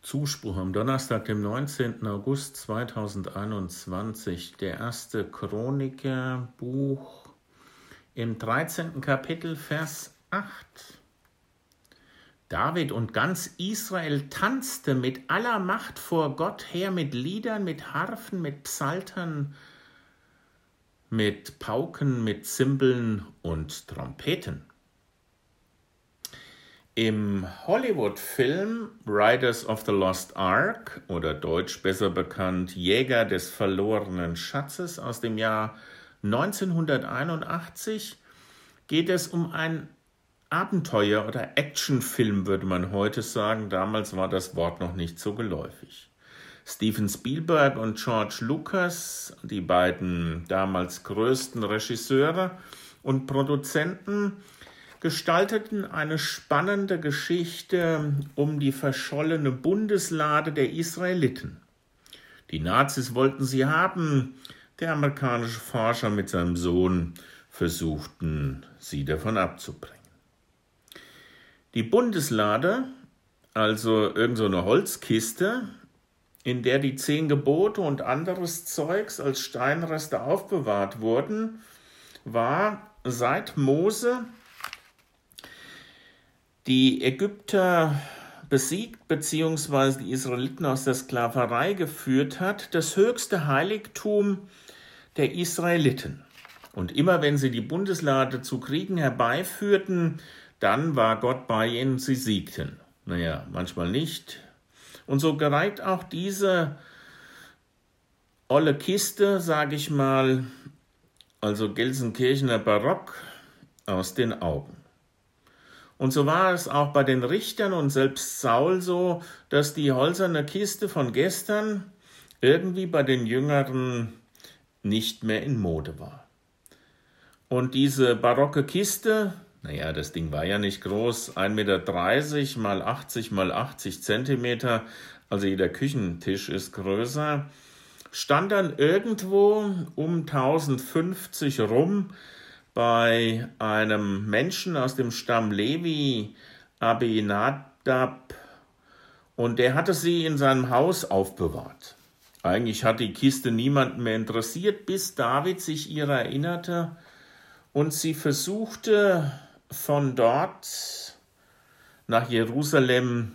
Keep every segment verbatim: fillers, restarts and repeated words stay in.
Zuspruch am Donnerstag, dem neunzehnten August zweitausendeinundzwanzig, der erste Chronikerbuch im dreizehnten Kapitel, Vers acht. David und ganz Israel tanzte mit aller Macht vor Gott her, mit Liedern, mit Harfen, mit Psaltern, mit Pauken, mit Zimbeln und Trompeten. Im Hollywood-Film Raiders of the Lost Ark oder deutsch besser bekannt Jäger des verlorenen Schatzes aus dem Jahr neunzehnhunderteinundachtzig geht es um ein Abenteuer- oder Actionfilm, würde man heute sagen. Damals war das Wort noch nicht so geläufig. Steven Spielberg und George Lucas, die beiden damals größten Regisseure und Produzenten, gestalteten eine spannende Geschichte um die verschollene Bundeslade der Israeliten. Die Nazis wollten sie haben, der amerikanische Forscher mit seinem Sohn versuchten, sie davon abzubringen. Die Bundeslade, also irgend so eine Holzkiste, in der die zehn Gebote und anderes Zeugs als Steinreste aufbewahrt wurden, war seit Mose die Ägypter besiegt bzw. die Israeliten aus der Sklaverei geführt hat, das höchste Heiligtum der Israeliten. Und immer wenn sie die Bundeslade zu Kriegen herbeiführten, dann war Gott bei ihnen, sie siegten. Naja, manchmal nicht. Und so gereiht auch diese olle Kiste, sage ich mal, also Gelsenkirchener Barock, aus den Augen. Und so war es auch bei den Richtern und selbst Saul so, dass die hölzerne Kiste von gestern irgendwie bei den Jüngeren nicht mehr in Mode war. Und diese barocke Kiste, naja, das Ding war ja nicht groß, ein Meter dreißig mal achtzig mal achtzig Zentimeter, also jeder Küchentisch ist größer, stand dann irgendwo um tausendfünfzig rum bei einem Menschen aus dem Stamm Levi, Abinadab, und der hatte sie in seinem Haus aufbewahrt. Eigentlich hat die Kiste niemanden mehr interessiert, bis David sich ihrer erinnerte und sie versuchte, von dort nach Jerusalem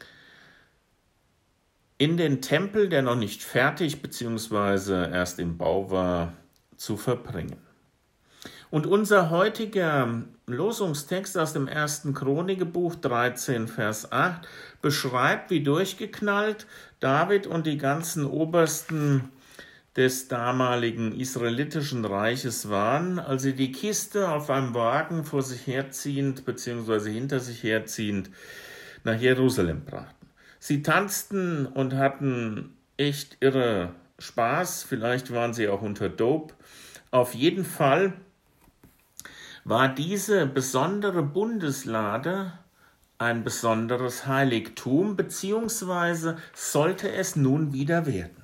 in den Tempel, der noch nicht fertig bzw. erst im Bau war, zu verbringen. Und unser heutiger Losungstext aus dem ersten Chronikebuch dreizehn, Vers acht beschreibt, wie durchgeknallt David und die ganzen Obersten des damaligen israelitischen Reiches waren, als sie die Kiste auf einem Wagen vor sich herziehend bzw. hinter sich herziehend nach Jerusalem brachten. Sie tanzten und hatten echt irre Spaß, vielleicht waren sie auch unter Dope. Auf jeden Fall war diese besondere Bundeslade ein besonderes Heiligtum, beziehungsweise sollte es nun wieder werden.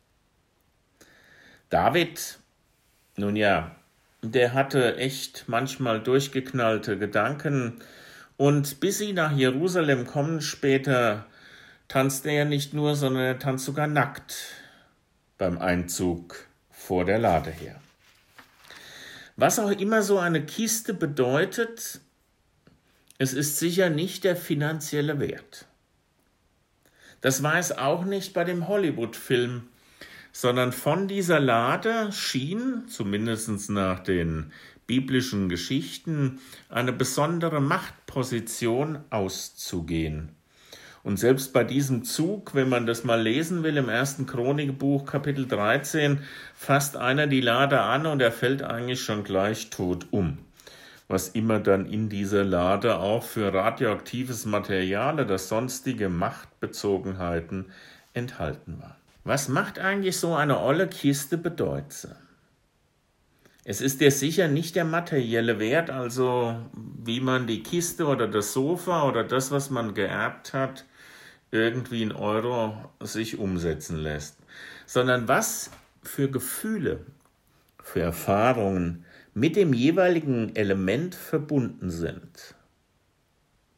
David, nun ja, der hatte echt manchmal durchgeknallte Gedanken, und bis sie nach Jerusalem kommen später, tanzt er ja nicht nur, sondern er tanzt sogar nackt beim Einzug vor der Lade her. Was auch immer so eine Kiste bedeutet, es ist sicher nicht der finanzielle Wert. Das war es auch nicht bei dem Hollywood-Film, sondern von dieser Lade schien, zumindest nach den biblischen Geschichten, eine besondere Machtposition auszugehen. Und selbst bei diesem Zug, wenn man das mal lesen will, im ersten Chronikebuch, Kapitel dreizehn, fasst einer die Lade an und er fällt eigentlich schon gleich tot um. Was immer dann in dieser Lade auch für radioaktives Material oder sonstige Machtbezogenheiten enthalten war. Was macht eigentlich so eine olle Kiste bedeutsam? Es ist ja sicher nicht der materielle Wert, also wie man die Kiste oder das Sofa oder das, was man geerbt hat, irgendwie in Euro sich umsetzen lässt, sondern was für Gefühle, für Erfahrungen mit dem jeweiligen Element verbunden sind.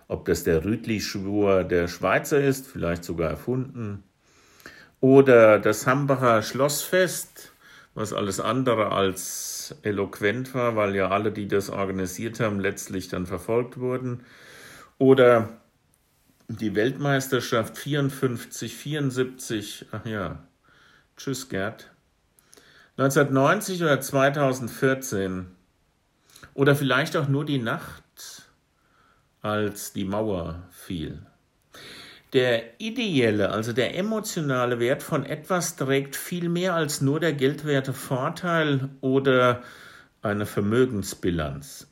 ob das der Rütli-Schwur der Schweizer ist, vielleicht sogar erfunden, oder das Hambacher Schlossfest, was alles andere als eloquent war, weil ja alle, die das organisiert haben, letztlich dann verfolgt wurden, oder die Weltmeisterschaft vierundfünfzig, vierundsiebzig, ach ja, tschüss Gerd, neunzehnhundertneunzig oder zweitausendvierzehn, oder vielleicht auch nur die Nacht, als die Mauer fiel. Der ideelle, also der emotionale Wert von etwas trägt viel mehr als nur der geldwerte Vorteil oder eine Vermögensbilanz.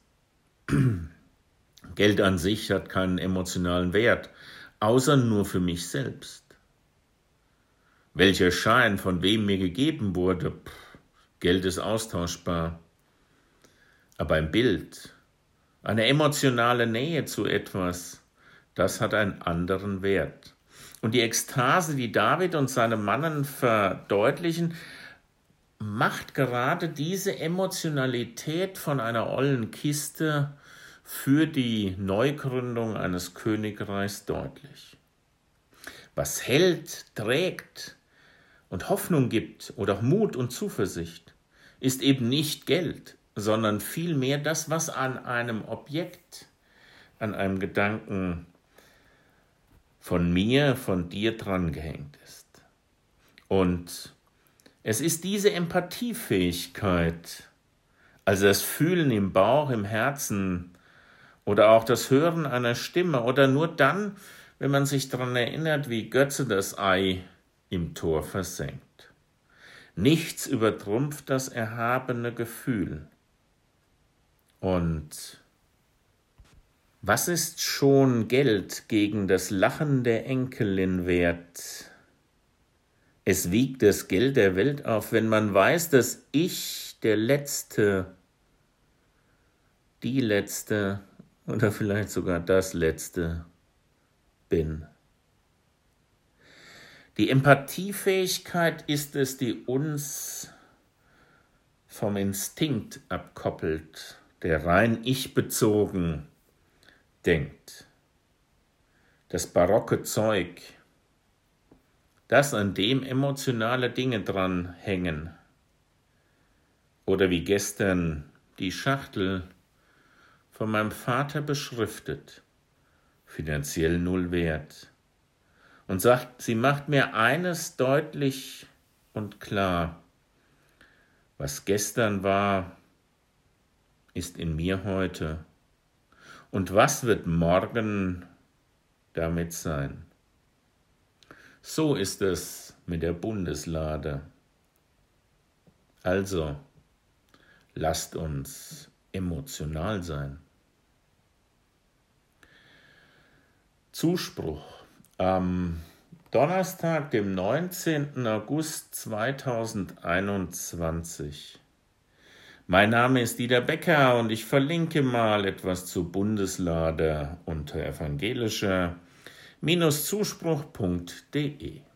Geld an sich hat keinen emotionalen Wert, außer nur für mich selbst. Welcher Schein von wem mir gegeben wurde, pff, Geld ist austauschbar. Aber ein Bild, eine emotionale Nähe zu etwas, das hat einen anderen Wert. Und die Ekstase, die David und seine Mannen verdeutlichen, macht gerade diese Emotionalität von einer ollen Kiste für die Neugründung eines Königreichs deutlich. Was hält, trägt und Hoffnung gibt oder auch Mut und Zuversicht, ist eben nicht Geld, sondern vielmehr das, was an einem Objekt, an einem Gedanken von mir, von dir dran gehängt ist. Und es ist diese Empathiefähigkeit, also das Fühlen im Bauch, im Herzen oder auch das Hören einer Stimme oder nur dann, wenn man sich daran erinnert, wie Götze das Ei im Tor versenkt. Nichts übertrumpft das erhabene Gefühl. Und was ist schon Geld gegen das Lachen der Enkelin wert? Es wiegt das Geld der Welt auf, wenn man weiß, dass ich der Letzte, die Letzte oder vielleicht sogar das Letzte bin. Die Empathiefähigkeit ist es, die uns vom Instinkt abkoppelt, der rein ich-bezogen denkt. Das barocke Zeug, das, an dem emotionale Dinge dran hängen. Oder wie gestern die Schachtel von meinem Vater beschriftet, finanziell null wert. Und sagt, sie macht mir eines deutlich und klar: Was gestern war, ist in mir heute. Und was wird morgen damit sein? So ist es mit der Bundeslade. Also, lasst uns emotional sein. Zuspruch. Am Donnerstag, dem neunzehnten August zweitausendeinundzwanzig. Mein Name ist Dieter Becker und ich verlinke mal etwas zur Bundeslade unter evangelischer Zuspruch punkt de.